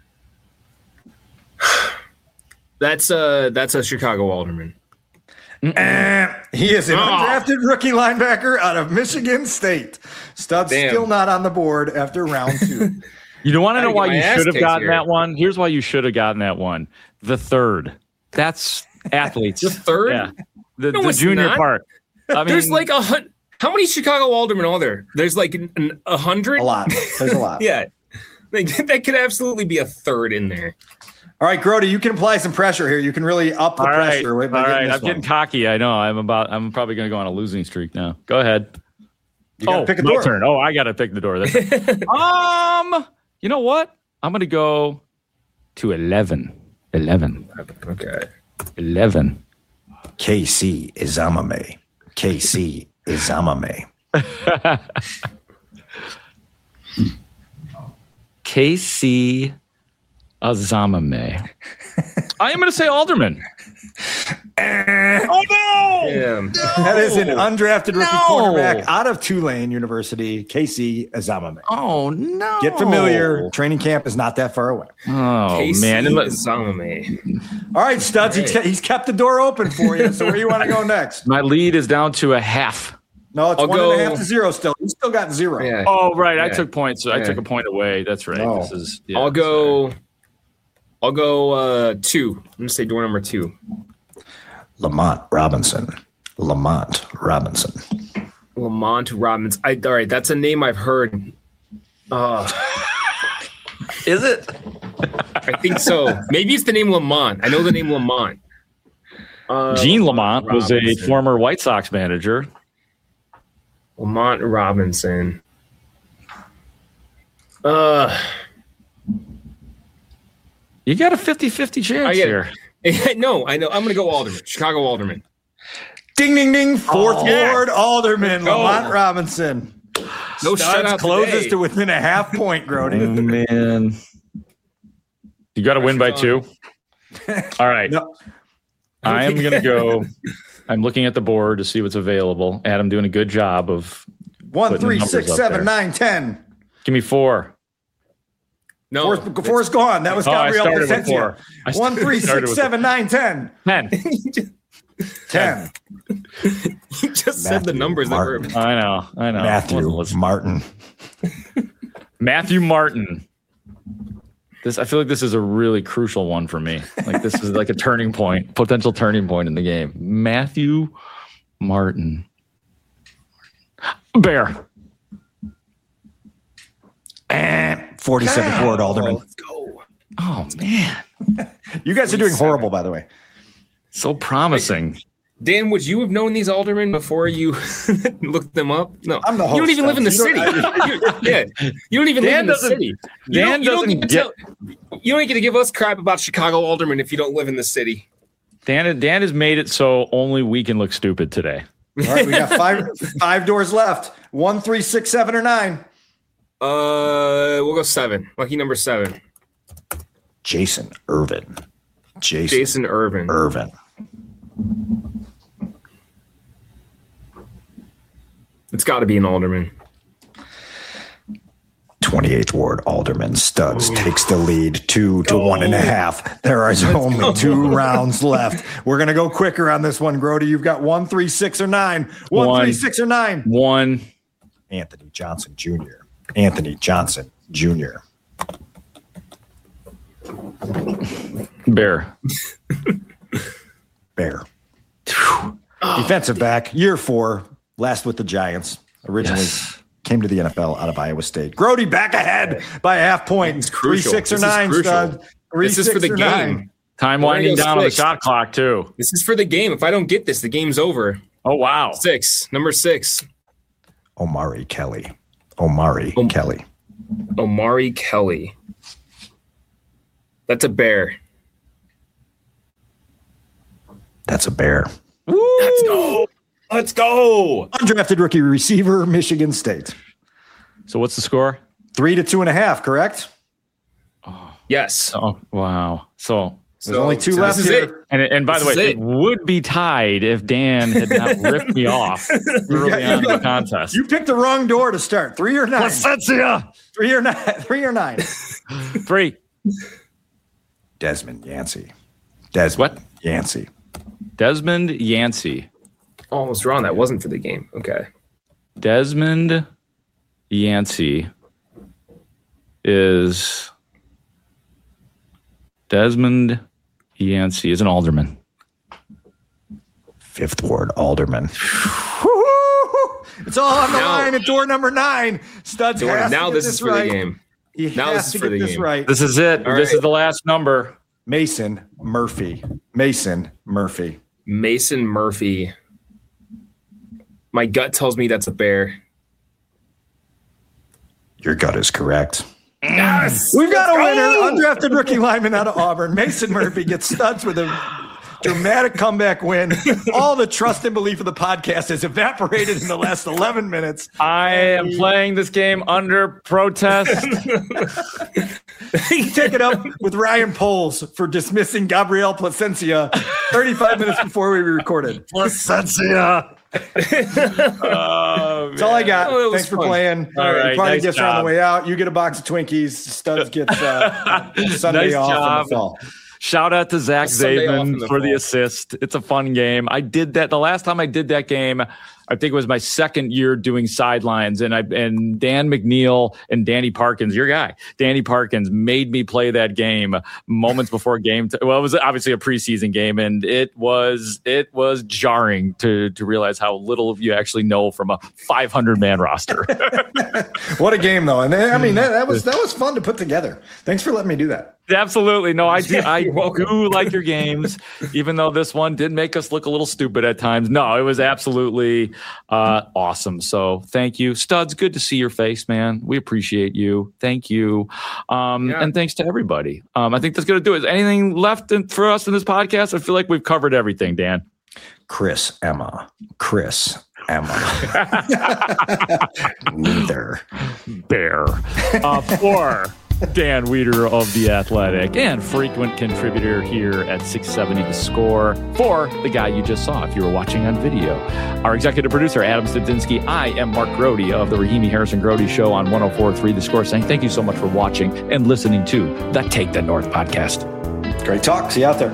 That's a Chicago alderman. He is an undrafted rookie linebacker out of Michigan State. Stud's still not on the board after round 2. You want to know why you should have gotten that one? Here's why you should have gotten that one. The third. That's athletes. The third? Yeah. The junior part. I mean, there's like how many Chicago aldermen are there? There's like 100? A lot. There's a lot. Yeah. That could absolutely be a third in there. All right, Grody, you can apply some pressure here. You can really up the pressure. All right, I'm getting cocky. I know. I'm probably going to go on a losing streak now. Go ahead. You got to pick a door. Turn. Oh, I got to pick the door. That's right. You know what? I'm going to go to 11. 11. Okay. 11. KC Izamame. KC Izamame. KC Azamame. I am going to say alderman. Oh, no! Damn. That is an undrafted rookie cornerback out of Tulane University, KC Azamame. Oh, no. Get familiar. Training camp is not that far away. Oh, KC man. Azamame. All right, Studs, he's kept the door open for you. So where do you want to go next? My lead is down to a half. No, it's 1.5 to 0 still. You still got 0. Yeah. Oh, right. I took points. So I took a point away. That's right. No. I'll go 2. I'm going to say door number 2. Lamont Robinson. Lamont Robinson. All right, that's a name I've heard. Is it? I think so. Maybe it's the name Lamont. I know the name Lamont. Gene Lamont was a former White Sox manager. Lamont Robinson. You got a 50-50 chance here. No, I know. I'm going to go alderman. Chicago alderman. Ding, ding, ding. Fourth ward alderman, Lamont Robinson. No shutout closes today. to within a half point, Grody. Oh, man. You got to win by 2. All right. No. I am going to go. I'm looking at the board to see what's available. Adam doing a good job of 1, 3, 6, 7, 9, 10. Give me 4. No, 4's gone. That was Gabriel Placencia. 1, 3, 6, 7, 9, 10. 10. 10. You just said the numbers that were. I know. Matthew Martin. Matthew Martin. I feel like this is a really crucial one for me. Like this is like a potential turning point in the game. Matthew Martin. Bear. 47th ward alderman. Let's go. Oh man. You guys are doing horrible, by the way. So promising. Dan, would you have known these aldermen before you looked them up? No, I'm the host. You don't even live in the city. You don't even live in the city. You don't get to give us crap about Chicago aldermen if you don't live in the city. Dan has made it so only we can look stupid today. All right, we got five doors left. 1, 3, 6, 7, or 9. We'll go 7. Lucky number 7. Jason Irvin. Jason Irvin. It's got to be an alderman. 28th ward alderman Studs takes the lead 2 to 1.5. There is only 2 rounds left. We're going to go quicker on this one, Grody. You've got 1, 3, 6, or 9. 1, 3, 6, or 9. 1. Anthony Johnson Jr. Bear. Defensive back, year 4, last with the Giants. Originally came to the NFL out of Iowa State. Grody back ahead by a half point. 3, 6, or 9, Stud. 3, this is for the game. 9. Time winding down on the shot clock, too. This is for the game. If I don't get this, the game's over. Oh, wow. 6. Number 6. Omari Kelly. Omari Kelly. That's a bear. That's a bear. Woo! Let's go. Let's go. Undrafted rookie receiver, Michigan State. So what's the score? 3 to 2.5, correct? Yes. Oh, wow. So there's only 2 left here. And by the way, it would be tied if Dan had not ripped me off early on in the contest. You picked the wrong door to start. 3 or 9. Placencia. 3 or 9. 3 or 9. 3. Desmond Yancey. Desmond Yancey. Desmond Yancey. Almost wrong. That wasn't for the game. Okay. Desmond Yancey is an alderman. 5th Ward alderman. It's all on the line at door number 9. Studs has now to this get is for right. the game. He Now has this to is for get the this game. right. This is it. All This right. is the last number. Mason Murphy. Mason Murphy. Mason Murphy. My gut tells me that's a bear. Your gut is correct. Yes! We've got a winner. Undrafted rookie lineman out of Auburn. Mason Murphy gets studs with a dramatic comeback win. All the trust and belief of the podcast has evaporated in the last 11 minutes. I am playing this game under protest. Take it up with Ryan Poles for dismissing Gabriel Placencia 35 minutes before we recorded. Placencia. That's all I got. Thanks for playing. All right, Party nice gifts are on job. the way out. You get a box of Twinkies. Studs gets Sunday Nice off job. in the fall. Shout out to Zach Sunday off in Zabin the for the fall. assist. It's a fun game. I did that the last time I did that game. I think it was my second year doing sidelines, and Dan McNeil and Danny Parkins, your guy, Danny Parkins, made me play that game moments before game. Well, it was obviously a preseason game, and it was jarring to realize how little you actually know from a 500-man roster. What a game, though, and I mean that was fun to put together. Thanks for letting me do that. Absolutely. No, I do. I do like your games, even though this one did make us look a little stupid at times. No, it was absolutely awesome. So thank you. Studs, good to see your face, man. We appreciate you. Thank you. And thanks to everybody. I think that's going to do it. Is anything left for us in this podcast? I feel like we've covered everything, Dan. Chris Emma. Neither. Bear. For Dan Weeder of The Athletic and frequent contributor here at 670 The Score, for the guy you just saw if you were watching on video. Our executive producer, Adam Stadzinski. I am Mark Grody of the Rahimi Harrison Grody Show on 104.3 The Score, saying thank you so much for watching and listening to the Take the North podcast. Great talk. See you out there.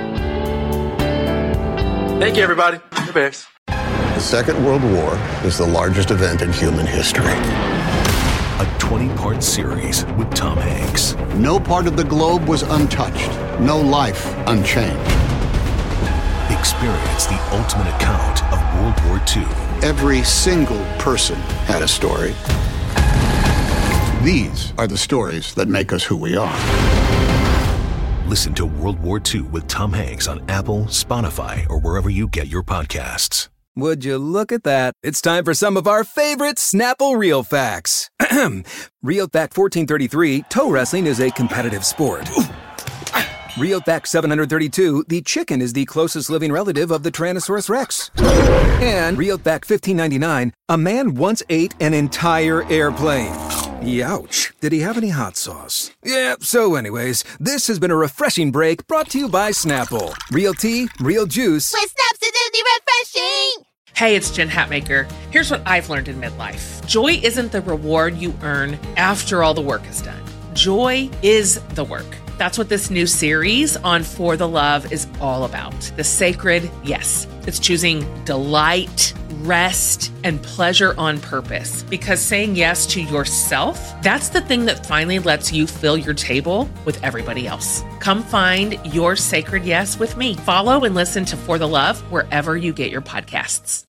Thank you, everybody. The Bears. The Second World War is the largest event in human history. A 20-part series with Tom Hanks. No part of the globe was untouched. No life unchanged. Experience the ultimate account of World War II. Every single person had a story. These are the stories that make us who we are. Listen to World War II with Tom Hanks on Apple, Spotify, or wherever you get your podcasts. Would you look at that? It's time for some of our favorite Snapple Real Facts. Real Fact 1433, toe wrestling is a competitive sport. Real Fact 732, the chicken is the closest living relative of the Tyrannosaurus Rex. And Real Fact 1599, a man once ate an entire airplane. Youch. Did he have any hot sauce? Yeah, so anyways, this has been a refreshing break brought to you by Snapple. Real tea, real juice. With Snapsidity refreshing! Hey, it's Jen Hatmaker. Here's what I've learned in midlife. Joy isn't the reward you earn after all the work is done. Joy is the work. That's what this new series on For the Love is all about. The sacred yes. It's choosing delight, rest, and pleasure on purpose. Because saying yes to yourself, that's the thing that finally lets you fill your table with everybody else. Come find your sacred yes with me. Follow and listen to For the Love wherever you get your podcasts.